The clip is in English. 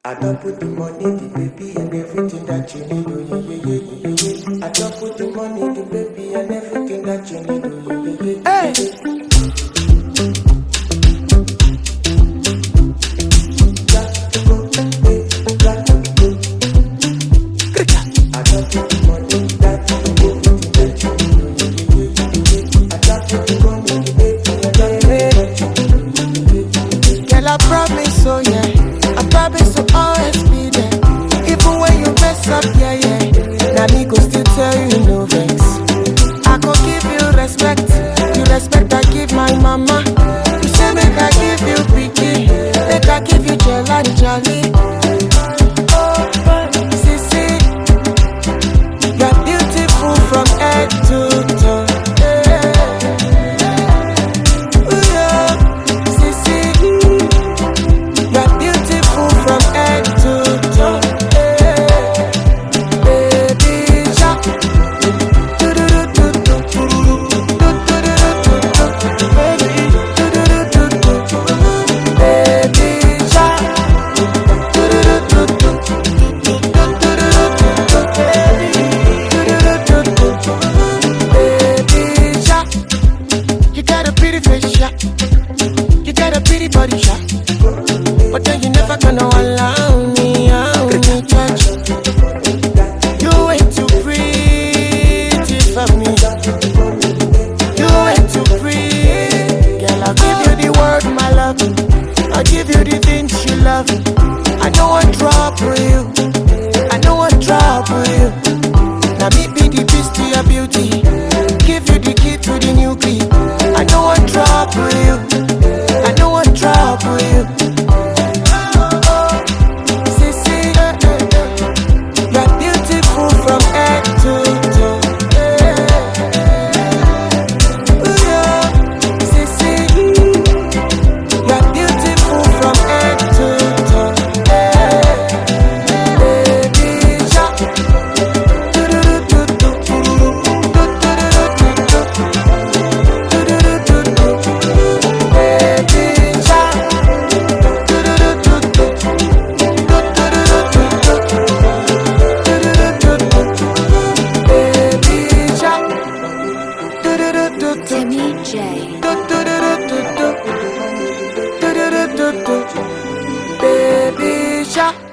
I don't put the money, the baby, and everything that you need. Oh, yeah, yeah, yeah, yeah, yeah. I don't put the money, the baby, and everything that you need. Oh, yeah, yeah, yeah, yeah. Hey! I promise, oh yeah, I promise to always be there. Even when you mess up, yeah, yeah. Now me go still tell you no vex. I go give you respect, you respect I give my mama. You say make I give you picky, make I give you jelly, jolly. Oh, sissy, you're beautiful from head to toe. You got a pretty body shot, but then you never gonna allow me touch. You ain't too pretty for me. You ain't too pretty. Girl, I'll give you the word, my love. I'll give you the things you love. I know I drop for you. I know I drop for you. Now me be the beast to your beauty. Give you the key to the new key. I know I drop for you. I know I drop for you. Sissy, you're beautiful from head to toe. Sissy, you're beautiful from head to toe. Baby, shark. Timmy J. Baby shark.